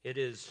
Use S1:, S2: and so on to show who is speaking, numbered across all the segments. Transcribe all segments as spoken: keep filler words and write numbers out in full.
S1: It is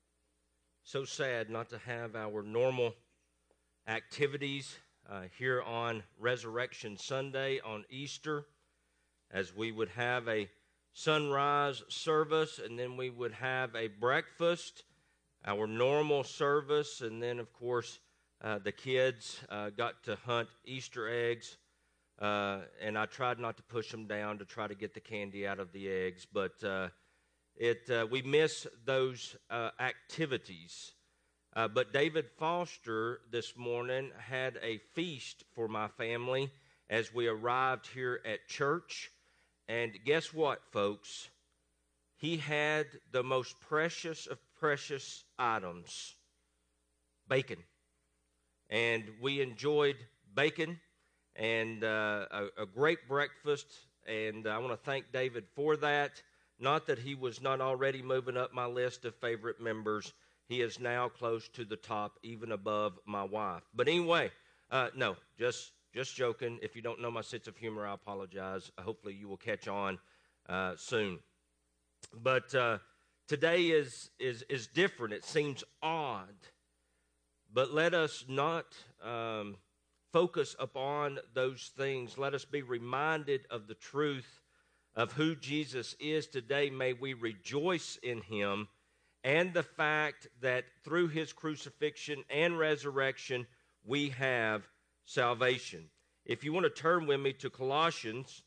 S1: so sad not to have our normal activities uh, here on Resurrection Sunday on Easter, as we would have a sunrise service and then we would have a breakfast, our normal service, and then of course uh, the kids uh, got to hunt Easter eggs, uh, and I tried not to push them down to try to get the candy out of the eggs, but uh, It uh, we miss those uh, activities. Uh, but David Foster this morning had a feast for my family as we arrived here at church. And guess what, folks? He had the most precious of precious items, bacon. And we enjoyed bacon and uh, a, a great breakfast. And I want to thank David for that. Not that he was not already moving up my list of favorite members. He is now close to the top, even above my wife. But anyway, uh, no, just just joking. If you don't know my sense of humor, I apologize. Hopefully you will catch on uh, soon. But uh, today is, is, is different. It seems odd. But let us not um, focus upon those things. Let us be reminded of the truth of who Jesus is today. May we rejoice in him and the fact that through his crucifixion and resurrection, we have salvation. If you want to turn with me to Colossians,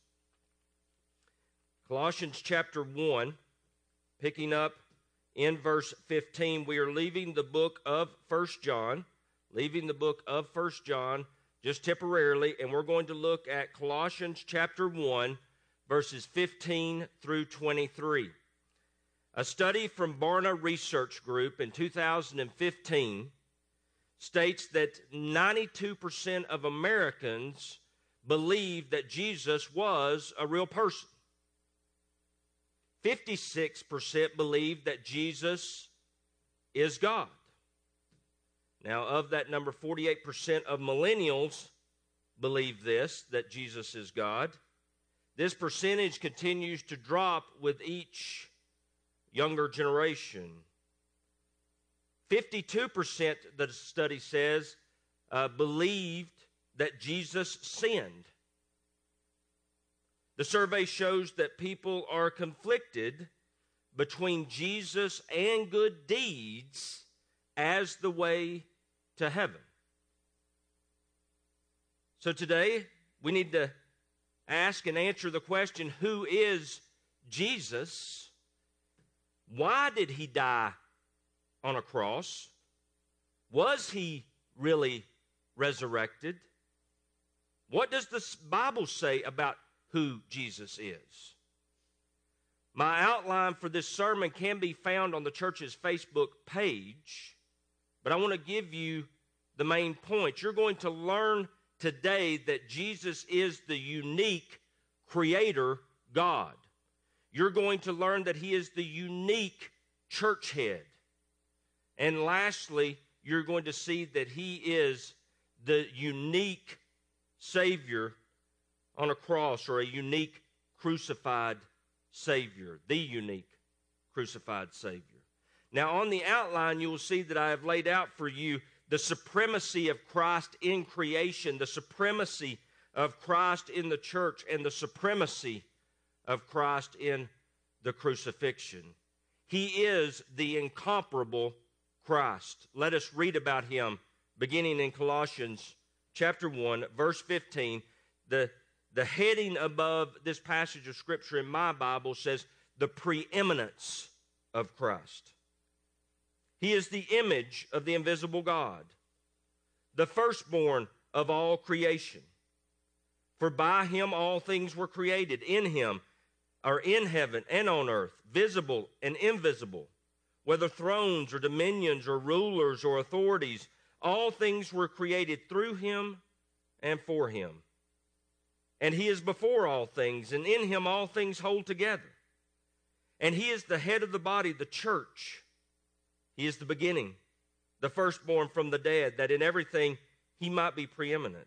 S1: Colossians chapter one, picking up in verse fifteen, we are leaving the book of First John, leaving the book of First John just temporarily, and we're going to look at Colossians chapter one, verses fifteen through twenty-three. A study from Barna Research Group in two thousand fifteen states that ninety-two percent of Americans believe that Jesus was a real person. fifty-six percent believe that Jesus is God. Now, of that number, forty-eight percent of millennials believe this, that Jesus is God. This percentage continues to drop with each younger generation. fifty-two percent, the study says, uh, believed that Jesus sinned. The survey shows that people are conflicted between Jesus and good deeds as the way to heaven. So today, we need to ask and answer the question, who is Jesus? Why did he die on a cross? Was he really resurrected? What does the Bible say about who Jesus is? My outline for this sermon can be found on the church's Facebook page, but I want to give you the main point. You're going to learn today that Jesus is the unique creator God. You're going to learn that he is the unique church head. And lastly, you're going to see that he is the unique Savior on a cross, or a unique crucified Savior, the unique crucified Savior. Now, on the outline, you will see that I have laid out for you the supremacy of Christ in creation, the supremacy of Christ in the church, and the supremacy of Christ in the crucifixion. He is the incomparable Christ. Let us read about him beginning in Colossians chapter one, verse fifteen. The, the heading above this passage of Scripture in my Bible says, the preeminence of Christ. He is the image of the invisible God, the firstborn of all creation. For by him all things were created, in him, or in heaven and on earth, visible and invisible, whether thrones or dominions or rulers or authorities, all things were created through him and for him. And he is before all things, and in him all things hold together. And he is the head of the body, the church. He is the beginning, the firstborn from the dead, that in everything he might be preeminent.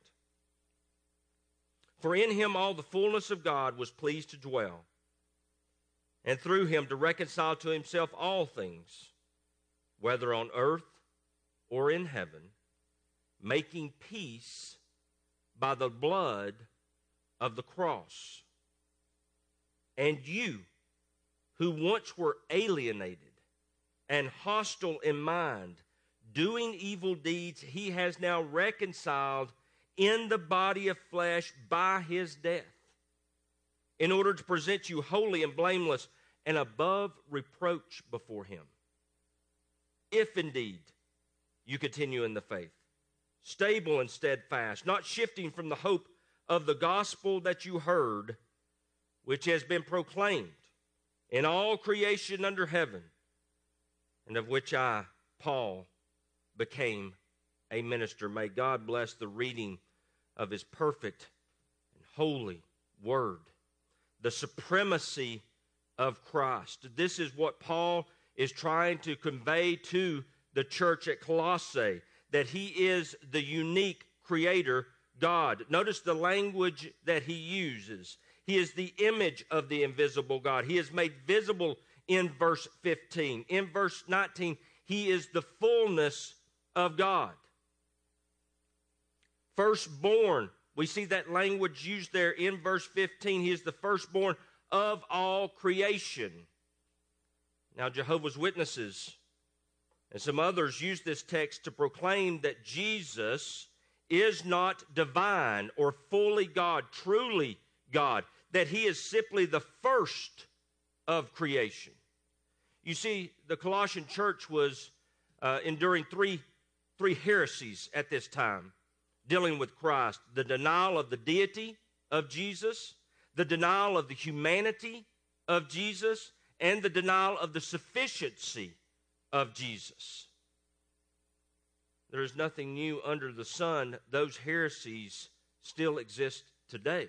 S1: For in him all the fullness of God was pleased to dwell, and through him to reconcile to himself all things, whether on earth or in heaven, making peace by the blood of the cross. And you, who once were alienated and hostile in mind, doing evil deeds, he has now reconciled in the body of flesh by his death, in order to present you holy and blameless and above reproach before him. If indeed you continue in the faith, stable and steadfast, not shifting from the hope of the gospel that you heard, which has been proclaimed in all creation under heaven, and of which I, Paul, became a minister. May God bless the reading of his perfect and holy word. The supremacy of Christ. This is what Paul is trying to convey to the church at Colossae, that he is the unique creator God. Notice the language that he uses. He is the image of the invisible God. He is made visible in verse fifteen. In verse nineteen, he is the fullness of God. Firstborn. We see that language used there in verse fifteen. He is the firstborn of all creation. Now, Jehovah's Witnesses and some others use this text to proclaim that Jesus is not divine or fully God, truly God, that he is simply the first of creation. You see, the Colossian church was uh, enduring three, three heresies at this time, dealing with Christ: the denial of the deity of Jesus, the denial of the humanity of Jesus, and the denial of the sufficiency of Jesus. There is nothing new under the sun. Those heresies still exist today.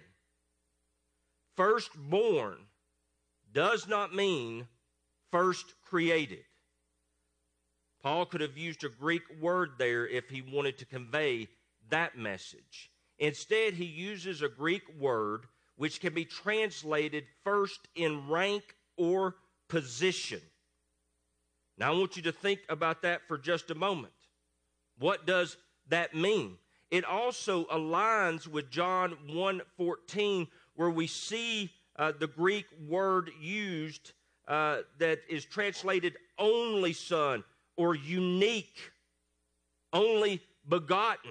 S1: Firstborn does not mean first created. Paul could have used a Greek word there if he wanted to convey that message. Instead, he uses a Greek word which can be translated first in rank or position. Now, I want you to think about that for just a moment. What does that mean? It also aligns with John one fourteen, where we see uh, the Greek word used uh, that is translated only son or unique, only begotten.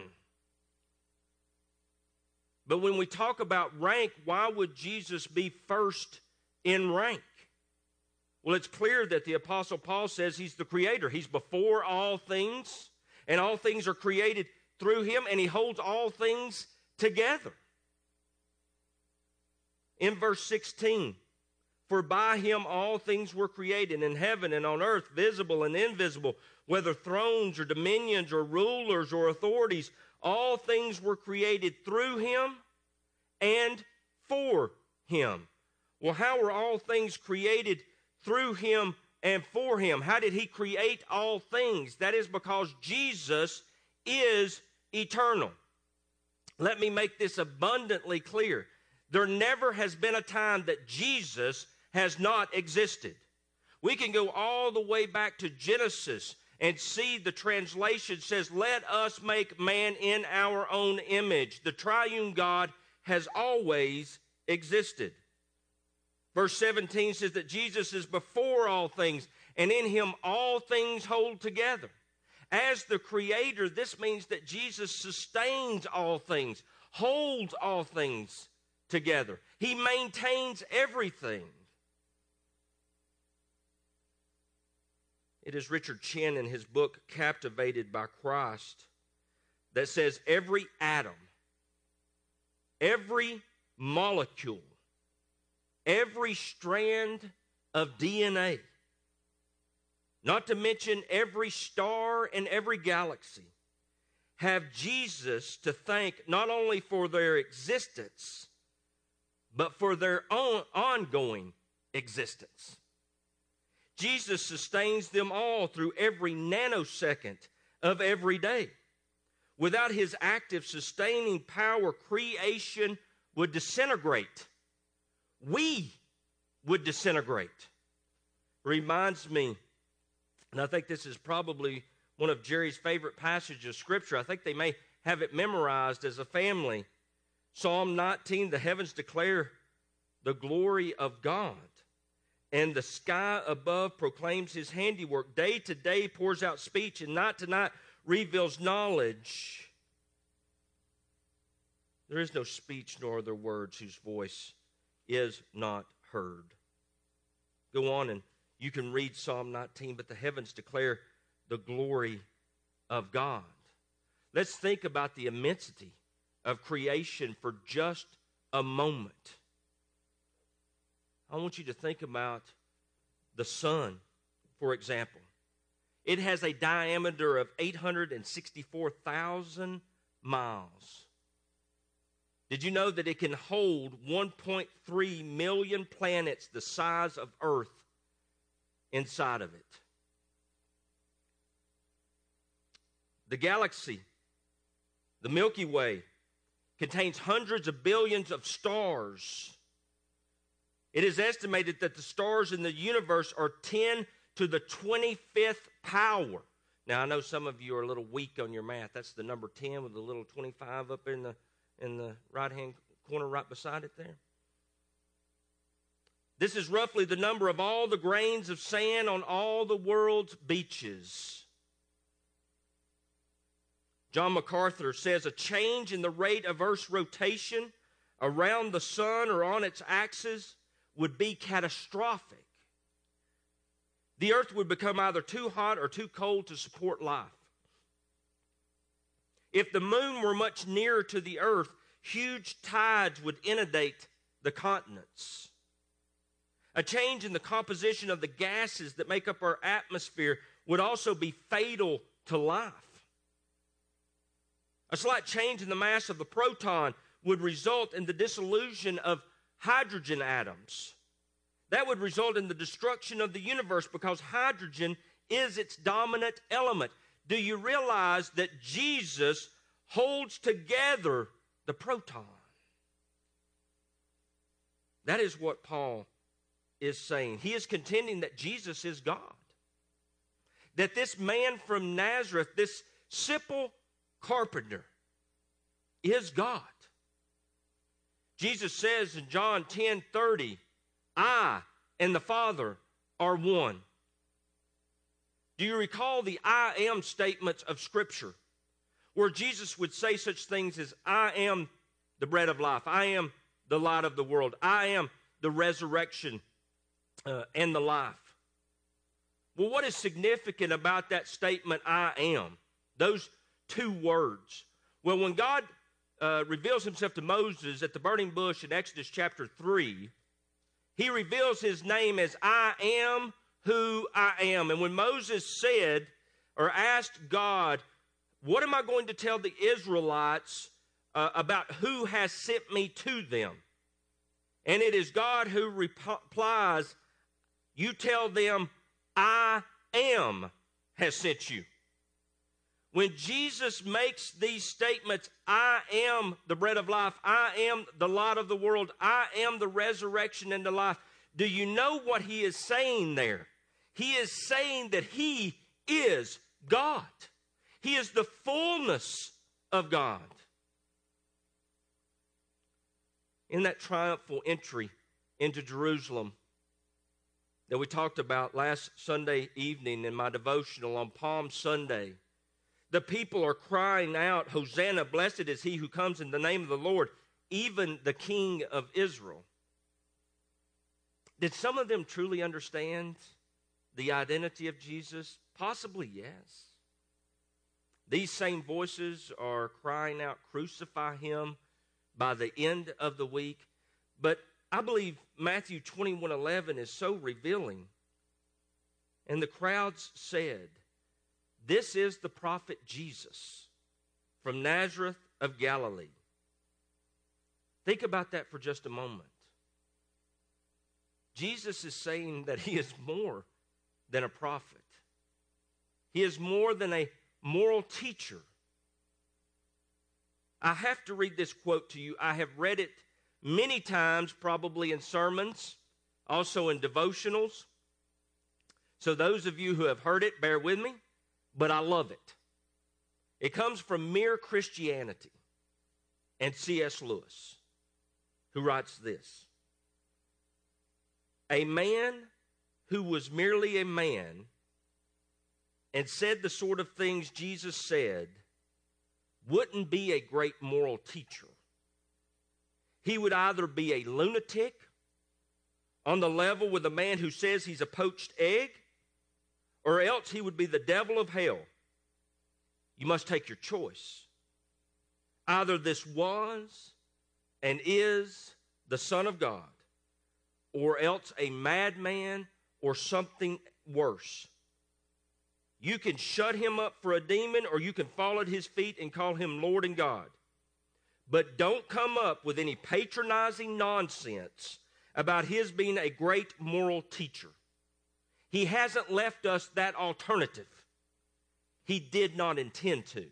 S1: But when we talk about rank, why would Jesus be first in rank? Well, it's clear that the Apostle Paul says he's the creator. He's before all things, and all things are created through him, and he holds all things together. In verse sixteen, for by him all things were created in heaven and on earth, visible and invisible, whether thrones or dominions or rulers or authorities, all things were created through him and for him. Well, how were all things created through him and for him? How did he create all things? That is because Jesus is eternal. Let me make this abundantly clear. There never has been a time that Jesus has not existed. We can go all the way back to Genesis and see the translation says, let us make man in our own image. The triune God has always existed. Verse seventeen says that Jesus is before all things, and in him all things hold together. As the creator, this means that Jesus sustains all things, holds all things together. He maintains everything. It is Richard Chin in his book, Captivated by Christ, that says every atom, every molecule, every strand of D N A, not to mention every star and every galaxy, have Jesus to thank not only for their existence, but for their own ongoing existence. Jesus sustains them all through every nanosecond of every day. Without his active sustaining power, creation would disintegrate. We would disintegrate. reminds me, and I think this is probably one of Jerry's favorite passages of Scripture. I think they may have it memorized as a family. Psalm nineteen, the heavens declare the glory of God, and the sky above proclaims his handiwork. Day to day pours out speech, and night to night reveals knowledge. There is no speech nor other words whose voice is not heard. Go on and you can read Psalm nineteen, but the heavens declare the glory of God. Let's think about the immensity of creation for just a moment. I want you to think about the sun, for example. It has a diameter of eight hundred sixty-four thousand miles. Did you know that it can hold one point three million planets the size of Earth inside of it? The galaxy, the Milky Way, contains hundreds of billions of stars. It is estimated that the stars in the universe are ten to the twenty-fifth power. Now, I know some of you are a little weak on your math. That's the number ten with the little twenty-five up in the in the right-hand corner right beside it there. This is roughly the number of all the grains of sand on all the world's beaches. John MacArthur says a change in the rate of Earth's rotation around the sun or on its axis would be catastrophic. The Earth would become either too hot or too cold to support life. If the moon were much nearer to the Earth, huge tides would inundate the continents. A change in the composition of the gases that make up our atmosphere would also be fatal to life. A slight change in the mass of the proton would result in the dissolution of hydrogen atoms. That would result in the destruction of the universe because hydrogen is its dominant element. Do you realize that Jesus holds together the proton? That is what Paul is saying. He is contending that Jesus is God. That this man from Nazareth, this simple carpenter, is God. Jesus says in John ten thirty, I and the Father are one. Do you recall the I am statements of Scripture where Jesus would say such things as, I am the bread of life, I am the light of the world, I am the resurrection uh, and the life? Well, what is significant about that statement, I am? Those two words. Well, when God uh, reveals himself to Moses at the burning bush in Exodus chapter three, he reveals his name as I am who I am. And when Moses said or asked God, what am I going to tell the Israelites uh, about who has sent me to them? And it is God who replies, you tell them, I am has sent you. When Jesus makes these statements, I am the bread of life, I am the light of the world, I am the resurrection and the life, do you know what he is saying there? He is saying that he is God. He is the fullness of God. In that triumphal entry into Jerusalem that we talked about last Sunday evening in my devotional on Palm Sunday, the people are crying out, Hosanna, blessed is he who comes in the name of the Lord, even the King of Israel. Did some of them truly understand the identity of Jesus? Possibly, yes. These same voices are crying out, crucify him by the end of the week. But I believe Matthew twenty-one eleven is so revealing. And the crowds said, this is the prophet Jesus from Nazareth of Galilee. Think about that for just a moment. Jesus is saying that he is more than a prophet. He is more than a moral teacher. I have to read this quote to you. I have read it many times, probably in sermons, also in devotionals. So those of you who have heard it, bear with me, but I love it. It comes from Mere Christianity and C S Lewis, who writes this. A man who was merely a man and said the sort of things Jesus said wouldn't be a great moral teacher. He would either be a lunatic on the level with a man who says he's a poached egg, or else he would be the devil of hell. You must take your choice. Either this was and is the Son of God, or else a madman or something worse. You can shut him up for a demon, or you can fall at his feet and call him Lord and God. But don't come up with any patronizing nonsense about his being a great moral teacher. He hasn't left us that alternative. He did not intend to.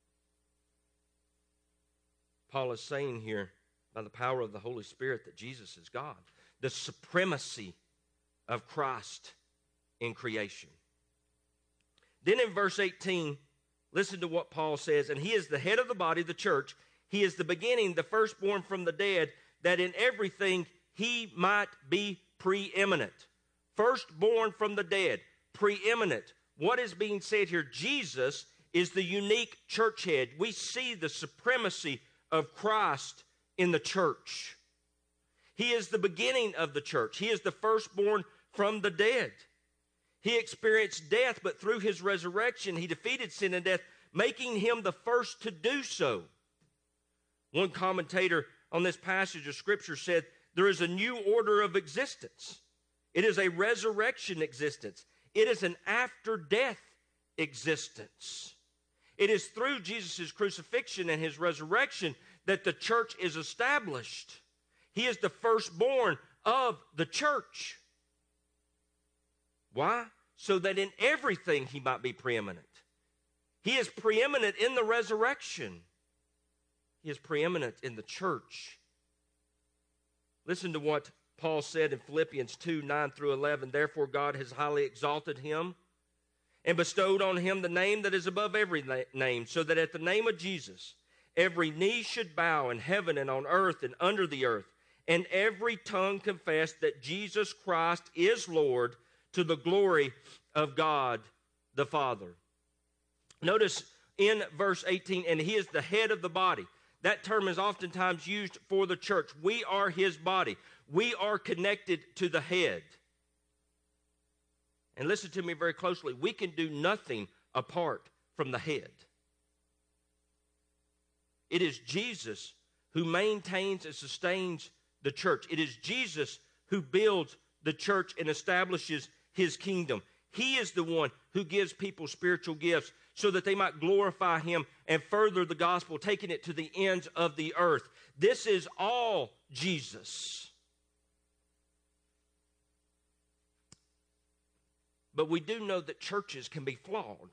S1: Paul is saying here, by the power of the Holy Spirit, that Jesus is God. The supremacy of Christ in creation. Then in verse eighteen, listen to what Paul says. And he is the head of the body, the church. He is the beginning, the firstborn from the dead, that in everything he might be preeminent. Firstborn from the dead, preeminent. What is being said here? Jesus is the unique church head. We see the supremacy of Christ in the church. He is the beginning of the church. He is the firstborn from the dead. He experienced death, but through his resurrection, he defeated sin and death, making him the first to do so. One commentator on this passage of Scripture said, there is a new order of existence. It is a resurrection existence. It is an after-death existence. It is through Jesus' crucifixion and his resurrection that the church is established. He is the firstborn of the church. Why? So that in everything he might be preeminent. He is preeminent in the resurrection. He is preeminent in the church. Listen to what Paul said in Philippians two, nine through eleven. Therefore God has highly exalted him and bestowed on him the name that is above every name, so that at the name of Jesus every knee should bow in heaven and on earth and under the earth, and every tongue confess that Jesus Christ is Lord, to the glory of God the Father. Notice in verse eighteen, and he is the head of the body. That term is oftentimes used for the church. We are his body. We are connected to the head. And listen to me very closely. We can do nothing apart from the head. It is Jesus who maintains and sustains the church. It is Jesus who builds the church and establishes his kingdom. He is the one who gives people spiritual gifts so that they might glorify him and further the gospel, taking it to the ends of the earth. This is all Jesus. But we do know that churches can be flawed.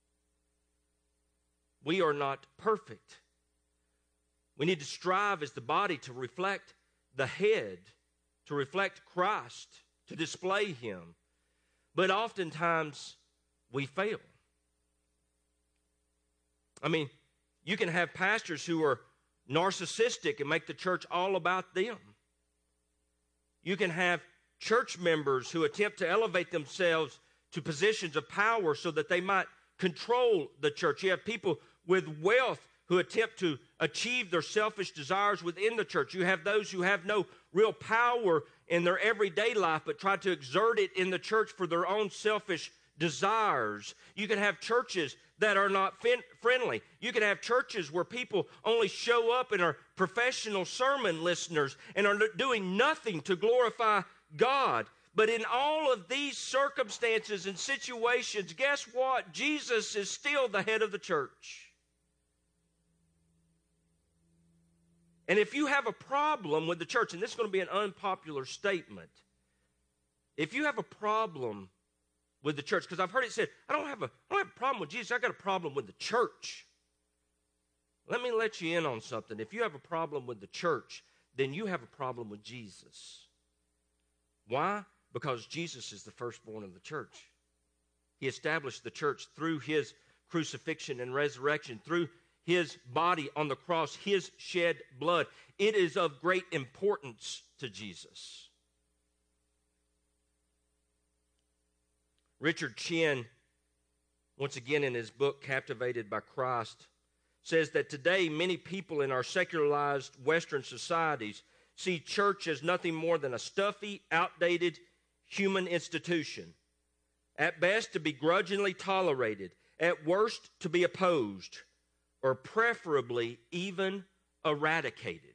S1: We are not perfect. We need to strive as the body to reflect the head, to reflect Christ, to display him. But oftentimes we fail. I mean, you can have pastors who are narcissistic and make the church all about them. You can have church members who attempt to elevate themselves to positions of power so that they might control the church. You have people with wealth who attempt to achieve their selfish desires within the church. You have those who have no real power in their everyday life but try to exert it in the church for their own selfish desires. You can have churches that are not fin- friendly. You can have churches where people only show up and are professional sermon listeners and are doing nothing to glorify God. But in all of these circumstances and situations, guess what? Jesus is still the head of the church. And if you have a problem with the church, and this is going to be an unpopular statement, if you have a problem with the church, because I've heard it said, I don't have a, I don't have a problem with Jesus, I got a problem with the church. Let me let you in on something. If you have a problem with the church, then you have a problem with Jesus. Why? Because Jesus is the firstborn of the church. He established the church through his crucifixion and resurrection, through his body on the cross, his shed blood. It is of great importance to Jesus. Richard Chin, once again in his book, Captivated by Christ, says that today many people in our secularized Western societies see church as nothing more than a stuffy, outdated human institution. At best, to be grudgingly tolerated. At worst, to be opposed, or preferably even eradicated.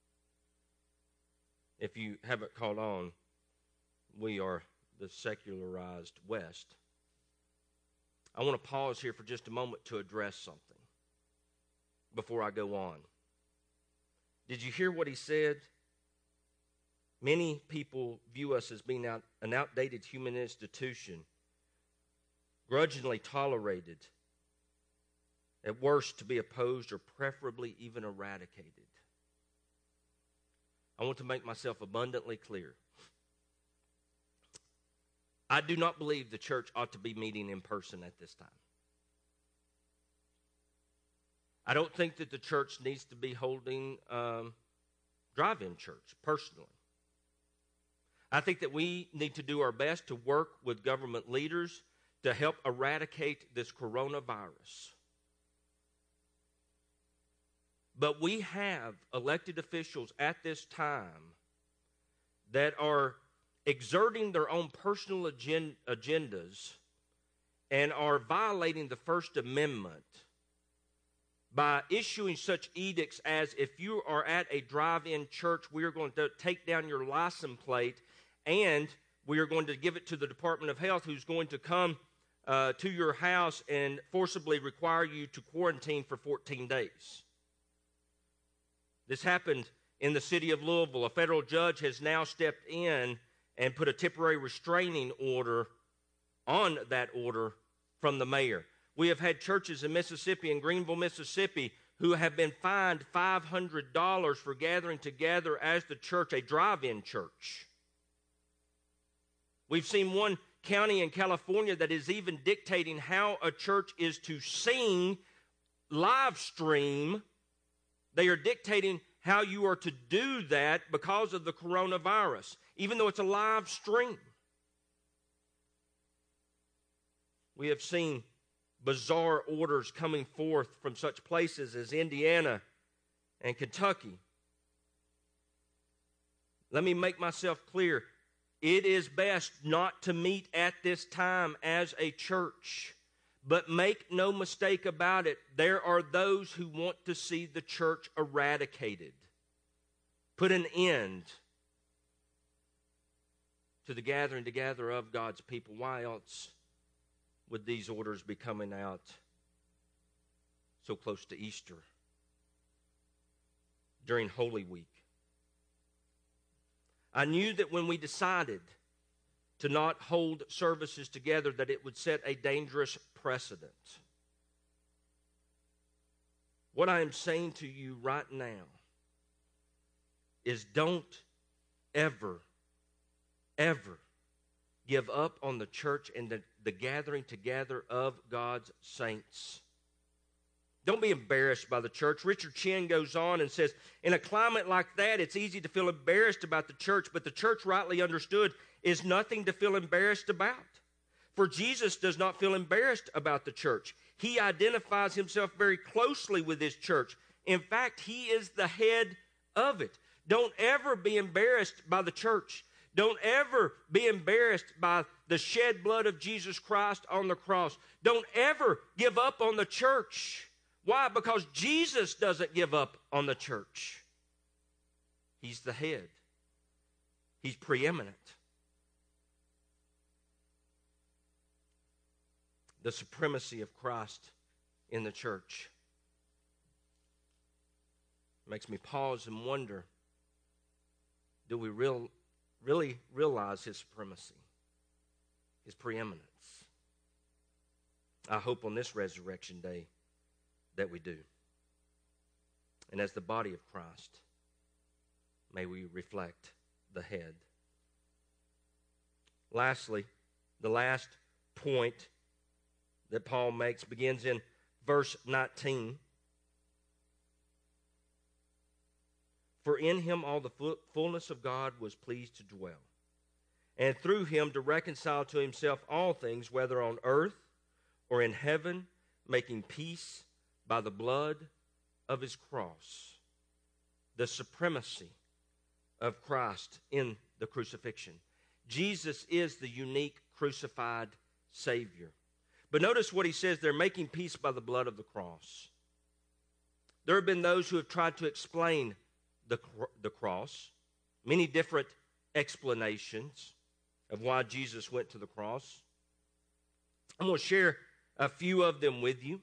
S1: If you haven't caught on, we are the secularized West. I want to pause here for just a moment to address something before I go on. Did you hear what he said? Many people view us as being out, an outdated human institution, grudgingly tolerated, at worst to be opposed or preferably even eradicated. I want to make myself abundantly clear. I do not believe the church ought to be meeting in person at this time. I don't think that the church needs to be holding um, drive-in church, personally. I think that we need to do our best to work with government leaders to help eradicate this coronavirus. But we have elected officials at this time that are exerting their own personal agen- agendas and are violating the First Amendment by issuing such edicts as, if you are at a drive-in church, we are going to take down your license plate and we are going to give it to the Department of Health, who's going to come uh, to your house and forcibly require you to quarantine for fourteen days. This happened in the city of Louisville. A federal judge has now stepped in and put a temporary restraining order on that order from the mayor. We have had churches in Mississippi, in Greenville, Mississippi, who have been fined five hundred dollars for gathering together as the church, a drive-in church. We've seen one county in California that is even dictating how a church is to sing, live stream. They are dictating how you are to do that because of the coronavirus, even though it's a live stream. We have seen bizarre orders coming forth from such places as Indiana and Kentucky. Let me make myself clear. It is best not to meet at this time as a church. But make no mistake about it, there are those who want to see the church eradicated. Put an end to the gathering together of God's people. Why else would these orders be coming out so close to Easter, during Holy Week? I knew that when we decided to not hold services together, that it would set a dangerous precedent. What I am saying to you right now is don't ever, ever give up on the church and the, the gathering together of God's saints. Don't be embarrassed by the church. Richard Chin goes on and says, in a climate like that, it's easy to feel embarrassed about the church, but the church, rightly understood, is nothing to feel embarrassed about. For Jesus does not feel embarrassed about the church. He identifies himself very closely with his church. In fact, he is the head of it. Don't ever be embarrassed by the church. Don't ever be embarrassed by the shed blood of Jesus Christ on the cross. Don't ever give up on the church. Why? Because Jesus doesn't give up on the church. He's the head. He's preeminent. The supremacy of Christ in the church makes me pause and wonder, do we real, really realize his supremacy, his preeminence? I hope on this resurrection day that we do. And as the body of Christ, may we reflect the head. Lastly, the last point that Paul makes begins in verse nineteen. For in him all the fullness of God was pleased to dwell, and through him to reconcile to himself all things, whether on earth or in heaven, making peace by the blood of his cross. The supremacy of Christ in the crucifixion. Jesus is the unique crucified Savior. But notice what he says, they're making peace by the blood of the cross. There have been those who have tried to explain the, the cross, many different explanations of why Jesus went to the cross. I'm going to share a few of them with you.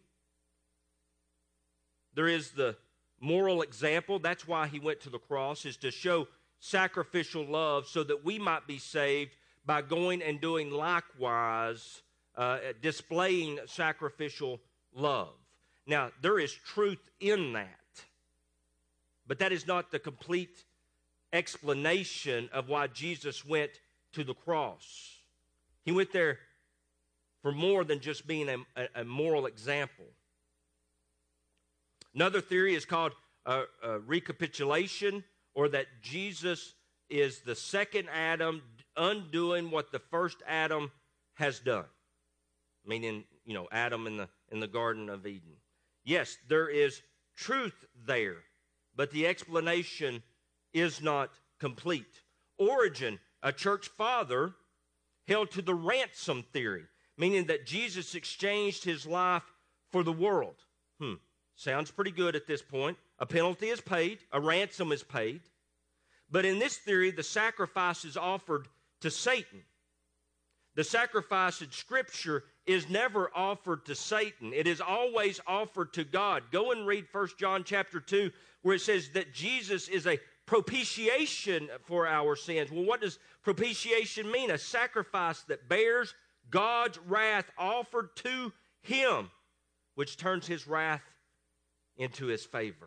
S1: There is the moral example. That's why he went to the cross, is to show sacrificial love so that we might be saved by going and doing likewise, uh, displaying sacrificial love. Now, there is truth in that, but that is not the complete explanation of why Jesus went to the cross. He went there for more than just being a, a, a moral example. Another theory is called uh, uh, recapitulation, or that Jesus is the second Adam undoing what the first Adam has done. Meaning, you know, Adam in the in the Garden of Eden. Yes, there is truth there, but the explanation is not complete. Origen, a church father, held to the ransom theory, meaning that Jesus exchanged his life for the world. Hmm, sounds pretty good at this point. A penalty is paid, a ransom is paid. But in this theory, the sacrifice is offered to Satan. The sacrifice in Scripture is never offered to Satan. It is always offered to God. Go and read First John chapter two, where it says that Jesus is a propitiation for our sins. Well, what does propitiation mean? A sacrifice that bears God's wrath offered to him, which turns his wrath into his favor.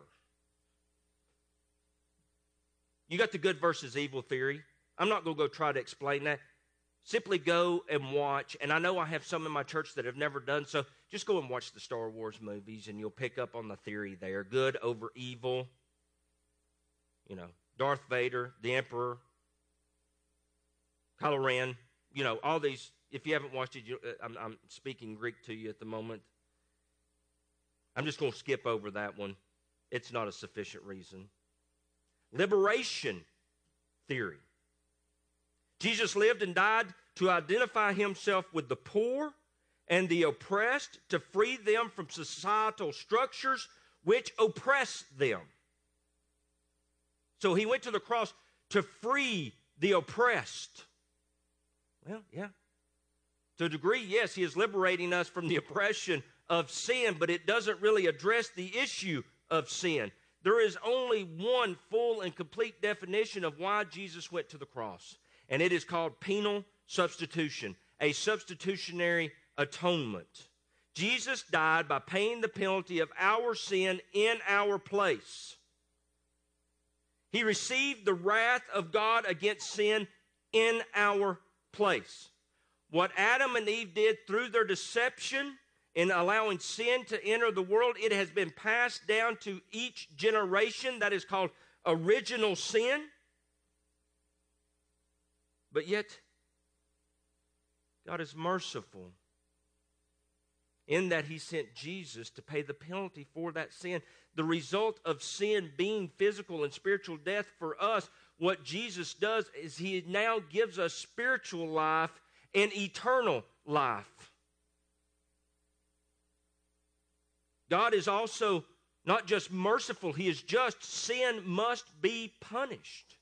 S1: You got the good versus evil theory. I'm not going to go try to explain that. Simply go and watch. And I know I have some in my church that have never done so. Just go and watch the Star Wars movies and you'll pick up on the theory there. Good over evil. You know, Darth Vader, the Emperor, Kylo Ren. You know, all these. If you haven't watched it, you, I'm, I'm speaking Greek to you at the moment. I'm just going to skip over that one. It's not a sufficient reason. Liberation theory. Jesus lived and died to identify himself with the poor and the oppressed, to free them from societal structures which oppress them. So he went to the cross to free the oppressed. Well, yeah. To a degree, yes, he is liberating us from the oppression of sin, but it doesn't really address the issue of sin. There is only one full and complete definition of why Jesus went to the cross, and it is called penal substitution, a substitutionary atonement. Jesus died by paying the penalty of our sin in our place. He received the wrath of God against sin in our place. What Adam and Eve did through their deception in allowing sin to enter the world, it has been passed down to each generation. That is called original sin. But yet, God is merciful in that he sent Jesus to pay the penalty for that sin. The result of sin being physical and spiritual death for us, what Jesus does is he now gives us spiritual life and eternal life. God is also not just merciful, he is just. Sin must be punished.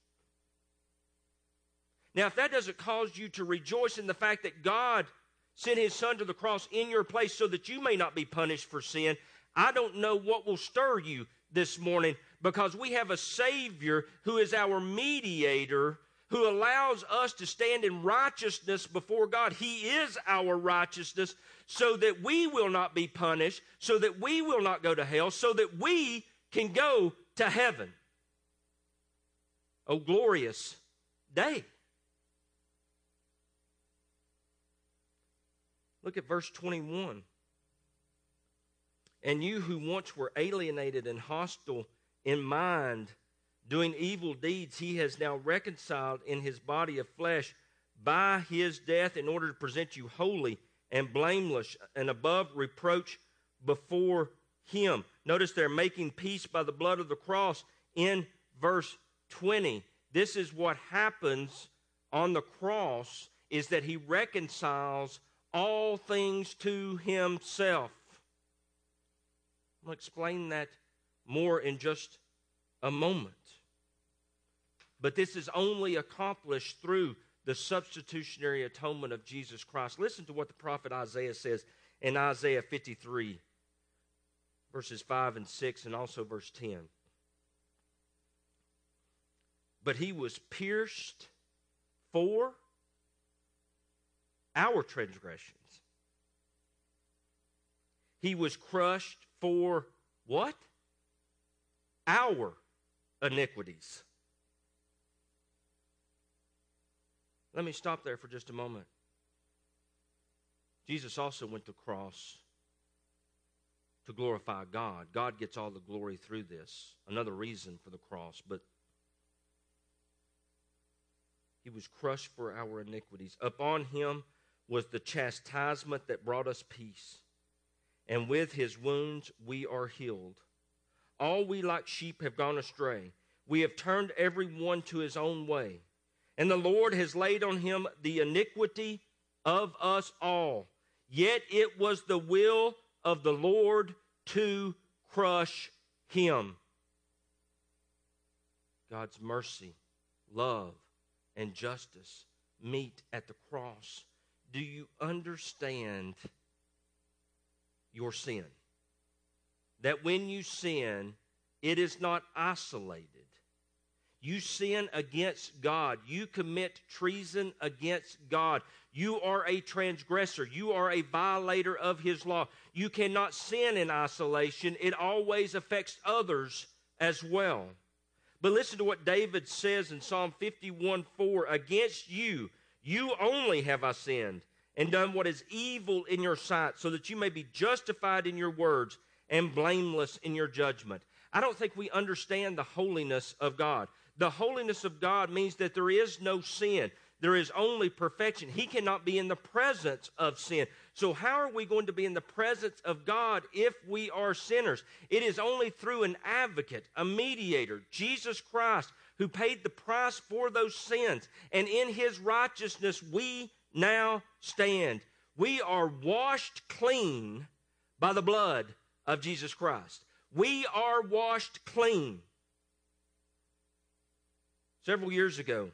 S1: Now, if that doesn't cause you to rejoice in the fact that God sent his son to the cross in your place so that you may not be punished for sin, I don't know what will stir you this morning, because we have a Savior who is our mediator, who allows us to stand in righteousness before God. He is our righteousness, so that we will not be punished, so that we will not go to hell, so that we can go to heaven. Oh, glorious day. Look at verse twenty-one And you who once were alienated and hostile in mind, doing evil deeds, he has now reconciled in his body of flesh by his death in order to present you holy and blameless and above reproach before him. Notice they're making peace by the blood of the cross in verse twenty. This is what happens on the cross, is that he reconciles all things to himself. I'm going to explain that more in just a moment. But this is only accomplished through the substitutionary atonement of Jesus Christ. Listen to what the prophet Isaiah says in Isaiah fifty-three, verses five and six, and also verse ten. But he was pierced for our transgressions. He was crushed for what? Our iniquities. Let me stop there for just a moment. Jesus also went to the cross to glorify God. God gets all the glory through this. Another reason for the cross, but he was crushed for our iniquities. Upon him was the chastisement that brought us peace, and with his wounds we are healed. All we like sheep have gone astray. We have turned every one to his own way. And the Lord has laid on him the iniquity of us all. Yet it was the will of the Lord to crush him. God's mercy, love, and justice meet at the cross. Do you understand your sin? That when you sin, it is not isolated. You sin against God. You commit treason against God. You are a transgressor. You are a violator of his law. You cannot sin in isolation. It always affects others as well. But listen to what David says in Psalm fifty-one four. Against you, you only have I sinned and done what is evil in your sight, so that you may be justified in your words and blameless in your judgment. I don't think we understand the holiness of God. The holiness of God means that there is no sin. There is only perfection. He cannot be in the presence of sin. So how are we going to be in the presence of God if we are sinners? It is only through an advocate, a mediator, Jesus Christ, who paid the price for those sins. And in his righteousness we now stand. We are washed clean by the blood of Jesus Christ. We are washed clean. Several years ago,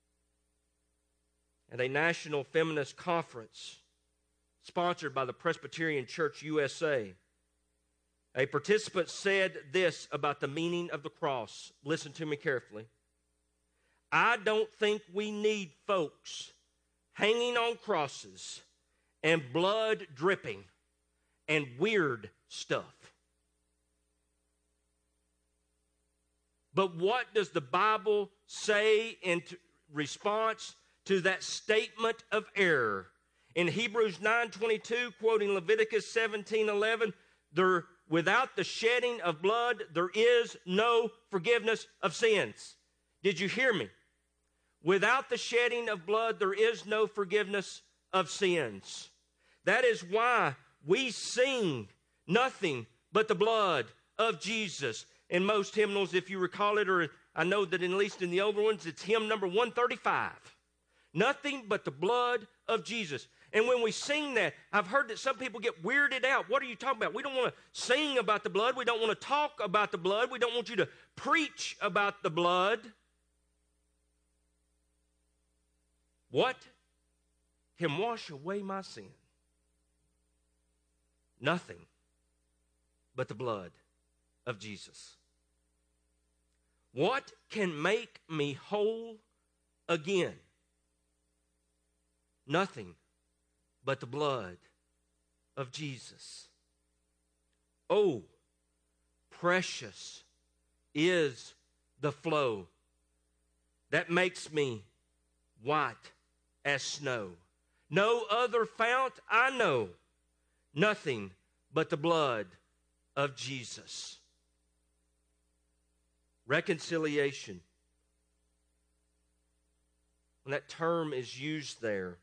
S1: at a national feminist conference sponsored by the Presbyterian Church U S A, a participant said this about the meaning of the cross. Listen to me carefully. I don't think we need folks hanging on crosses and blood dripping and weird stuff. But what does the Bible say in t- response to that statement of error? In Hebrews nine twenty-two, quoting Leviticus seventeen eleven, there, without the shedding of blood, there is no forgiveness of sins. Did you hear me? Without the shedding of blood, there is no forgiveness of sins. That is why we sing nothing but the blood of Jesus. In most hymnals, if you recall it, or I know that at least in the older ones, it's hymn number one thirty-five. Nothing but the blood of Jesus. And when we sing that, I've heard that some people get weirded out. What are you talking about? We don't want to sing about the blood. We don't want to talk about the blood. We don't want you to preach about the blood. What can wash away my sin? Nothing but the blood of Jesus. What can make me whole again? Nothing but the blood of Jesus. Oh, precious is the flow that makes me white as snow. No other fount I know, nothing but the blood of Jesus. Reconciliation. When that term is used there,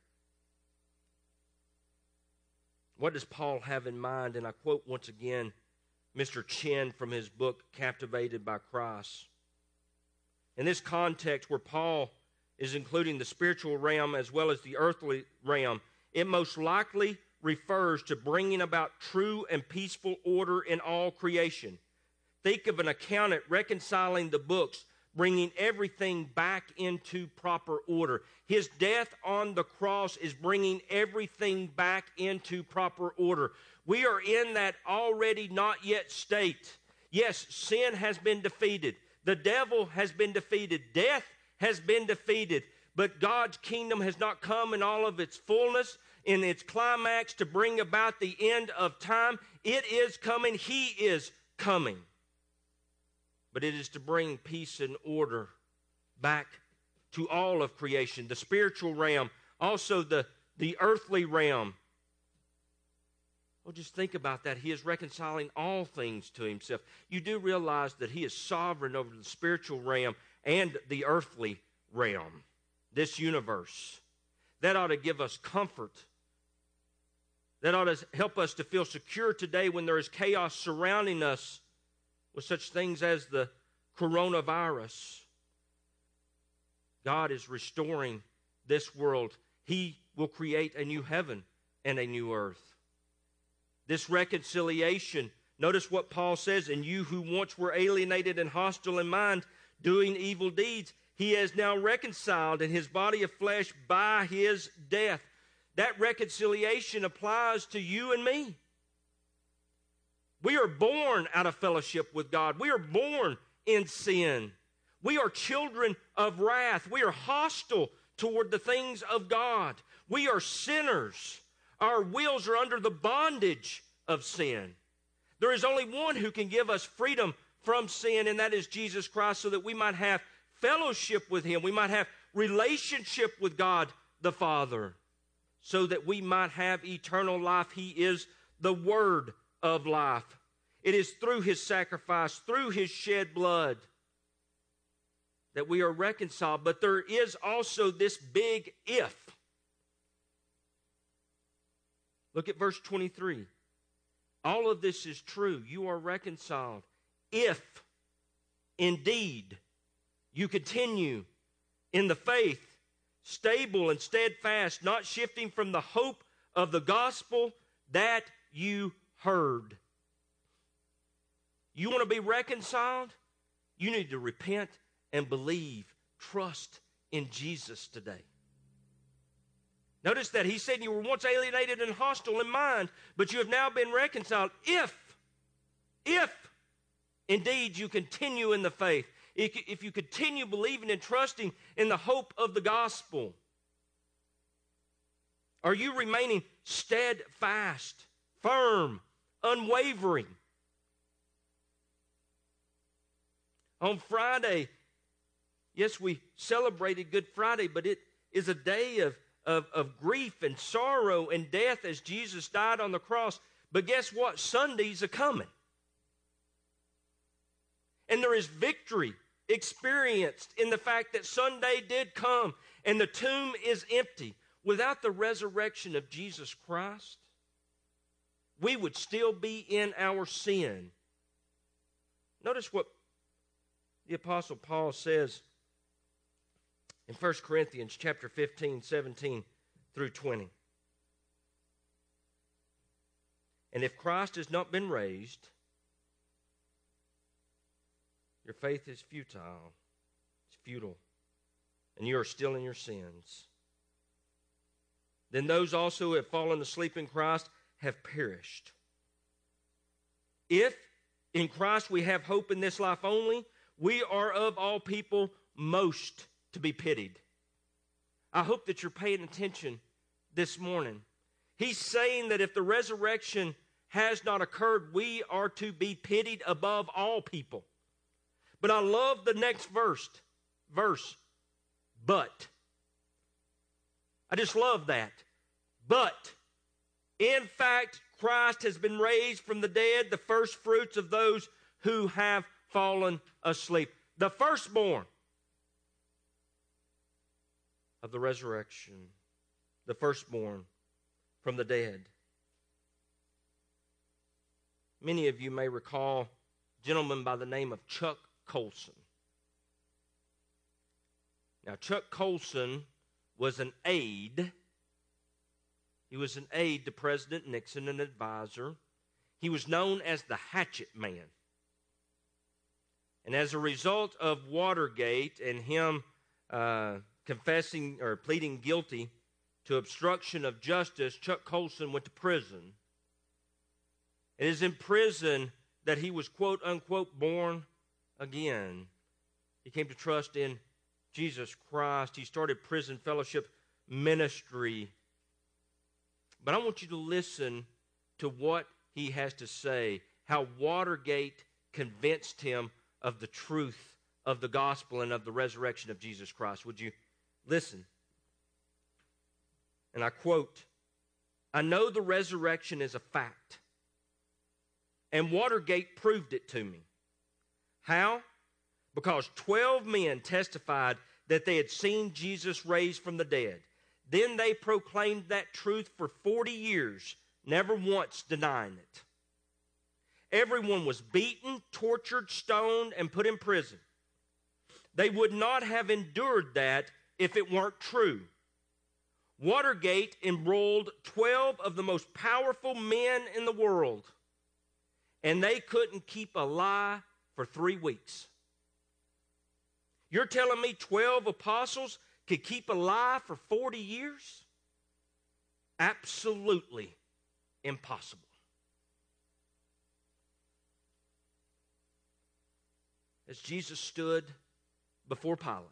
S1: what does Paul have in mind? And I quote once again Mister Chin from his book, Captivated by Christ. In this context where Paul is including the spiritual realm as well as the earthly realm, it most likely refers to bringing about true and peaceful order in all creation. Think of an accountant reconciling the books, bringing everything back into proper order. His death on the cross is bringing everything back into proper order. We are in that already not yet state. Yes, sin has been defeated. The devil has been defeated. Death has been defeated. But God's kingdom has not come in all of its fullness, in its climax to bring about the end of time. It is coming. He is coming. But it is to bring peace and order back to all of creation, the spiritual realm, also the, the earthly realm. Well, just think about that. He is reconciling all things to himself. You do realize that he is sovereign over the spiritual realm and the earthly realm, this universe. That ought to give us comfort. That ought to help us to feel secure today when there is chaos surrounding us with such things as the coronavirus. God is restoring this world. He will create a new heaven and a new earth. This reconciliation, notice what Paul says, and you who once were alienated and hostile in mind, doing evil deeds, he has now reconciled in his body of flesh by his death. That reconciliation applies to you and me. We are born out of fellowship with God. We are born in sin. We are children of wrath. We are hostile toward the things of God. We are sinners. Our wills are under the bondage of sin. There is only one who can give us freedom from sin, and that is Jesus Christ, so that we might have fellowship with him. We might have relationship with God the Father, so that we might have eternal life. He is the Word of life. It is through his sacrifice, through his shed blood, that we are reconciled. But there is also this big if. Look at verse twenty-three. All of this is true. You are reconciled if indeed you continue in the faith, stable and steadfast, not shifting from the hope of the gospel that you heard. You want to be reconciled? You need to repent and believe. Trust in Jesus today. Notice that he said you were once alienated and hostile in mind, but you have now been reconciled if, if indeed you continue in the faith, if, if you continue believing and trusting in the hope of the gospel. Are you remaining steadfast, firm, unwavering? On Friday, yes, we celebrated Good Friday, but it is a day of, of, of grief and sorrow and death as Jesus died on the cross. But guess what? Sundays are coming. And there is victory experienced in the fact that Sunday did come and the tomb is empty. Without the resurrection of Jesus Christ, we would still be in our sin. Notice what the Apostle Paul says in First Corinthians chapter fifteen, seventeen through twenty. And if Christ has not been raised, your faith is futile. It's futile. And you are still in your sins. Then those also who have fallen asleep in Christ have perished. If in Christ we have hope in this life only, we are of all people most to be pitied. I hope that you're paying attention this morning. He's saying that if the resurrection has not occurred, we are to be pitied above all people. But I love the next verse. Verse. But. I just love that. But, in fact, Christ has been raised from the dead, the first fruits of those who have fallen asleep. The firstborn of the resurrection, the firstborn from the dead. Many of you may recall a gentleman by the name of Chuck Colson. Now, Chuck Colson was an aide. He was an aide to President Nixon, an advisor. He was known as the Hatchet Man. And as a result of Watergate and him uh, confessing or pleading guilty to obstruction of justice, Chuck Colson went to prison. It is in prison that he was, quote, unquote, born again. He came to trust in Jesus Christ. He started prison fellowship ministry. But I want you to listen to what he has to say, how Watergate convinced him of the truth of the gospel and of the resurrection of Jesus Christ. Would you listen? And I quote, "I know the resurrection is a fact, and Watergate proved it to me. How? Because twelve men testified that they had seen Jesus raised from the dead. Then they proclaimed that truth for forty years, never once denying it. Everyone was beaten, tortured, stoned, and put in prison. They would not have endured that if it weren't true. Watergate embroiled twelve of the most powerful men in the world, and they couldn't keep a lie for three weeks. You're telling me twelve apostles could keep a lie for forty years? Absolutely impossible." As Jesus stood before Pilate,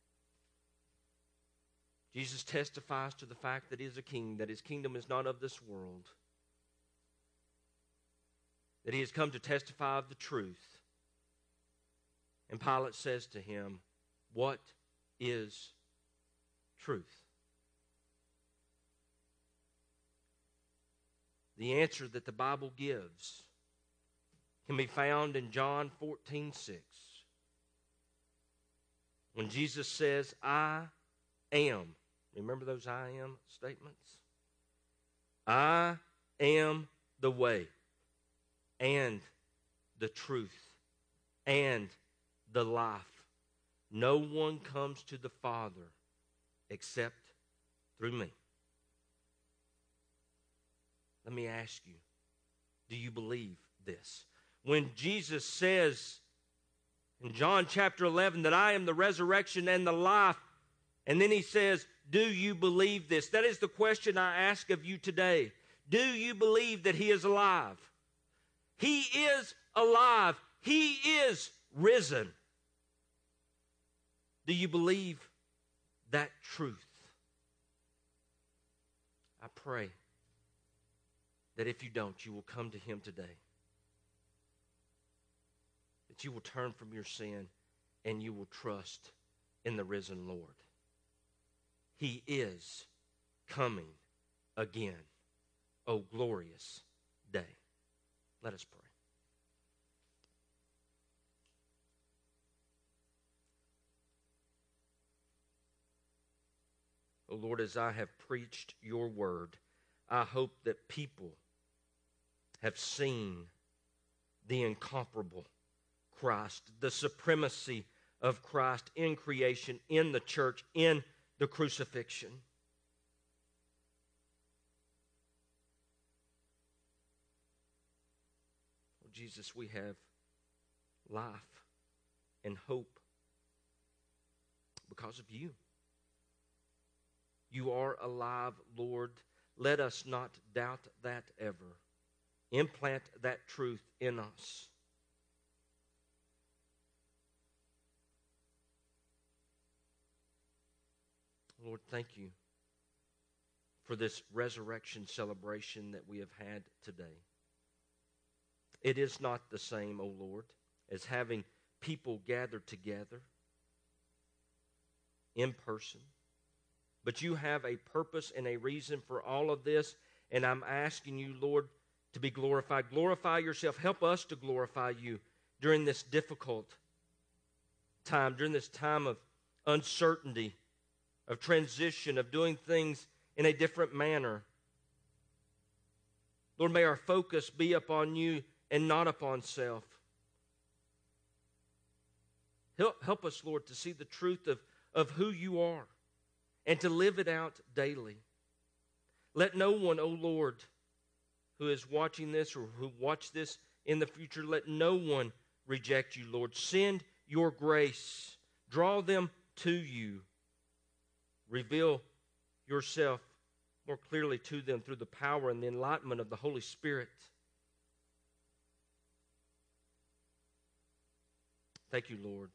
S1: Jesus testifies to the fact that he is a king, that his kingdom is not of this world, that he has come to testify of the truth. And Pilate says to him, "What is truth?" The answer that the Bible gives can be found in John fourteen six. When Jesus says, "I am." Remember those I am statements? "I am the way and the truth and the life. No one comes to the Father except through me." Let me ask you, do you believe this? When Jesus says in John chapter eleven that I am the resurrection and the life, and then he says, do you believe this? That is the question I ask of you today. Do you believe that he is alive? He is alive. He is risen. Do you believe that truth? I pray that if you don't, you will come to him today. That you will turn from your sin and you will trust in the risen Lord. He is coming again. Oh, glorious day. Let us pray. Oh Lord, as I have preached your word, I hope that people have seen the incomparable Christ, the supremacy of Christ in creation, in the church, in the crucifixion. Oh, Jesus, we have life and hope because of you. You are alive, Lord. Let us not doubt that ever. Implant that truth in us. Lord, thank you for this resurrection celebration that we have had today. It is not the same, O Lord, as having people gathered together in person. But you have a purpose and a reason for all of this, and I'm asking you, Lord, to be glorified. Glorify yourself. Help us to glorify you during this difficult time, during this time of uncertainty, of transition, of doing things in a different manner. Lord, may our focus be upon you and not upon self. Help, help us, Lord, to see the truth of, of who you are and to live it out daily. Let no one, O Lord, who is watching this or who watch this in the future, let no one reject you, Lord. Send your grace. Draw them to you. Reveal yourself more clearly to them through the power and the enlightenment of the Holy Spirit. Thank you, Lord,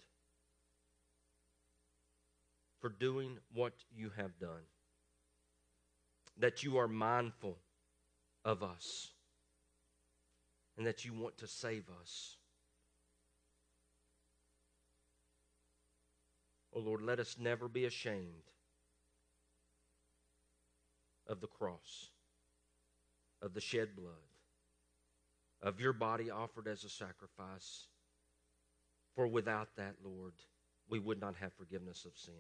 S1: for doing what you have done. That you are mindful of us and that you want to save us. Oh Lord, let us never be ashamed of the cross, of the shed blood, of your body offered as a sacrifice. For without that, Lord, we would not have forgiveness of sin.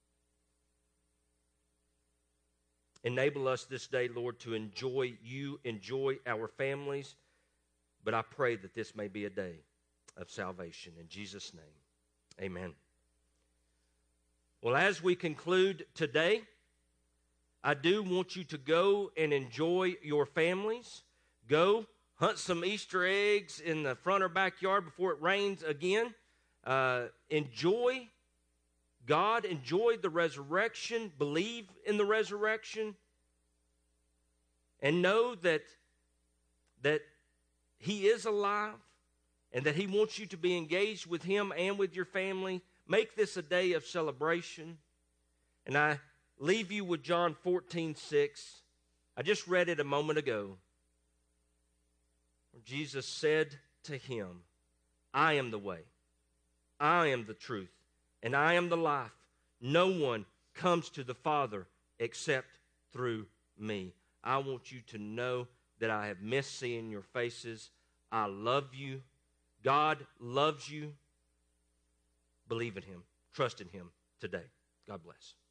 S1: Enable us this day, Lord, to enjoy you, enjoy our families. But I pray that this may be a day of salvation. In Jesus' name, amen. Well, as we conclude today, I do want you to go and enjoy your families. Go hunt some Easter eggs in the front or backyard before it rains again. Uh, enjoy God, enjoy the resurrection, believe in the resurrection, and know that, that He is alive and that He wants you to be engaged with Him and with your family. Make this a day of celebration. And I leave you with John fourteen six. I just read it a moment ago. Where Jesus said to him, I am the way, I am the truth, and I am the life. No one comes to the Father except through me. I want you to know that I have missed seeing your faces. I love you. God loves you. Believe in Him. Trust in Him today. God bless.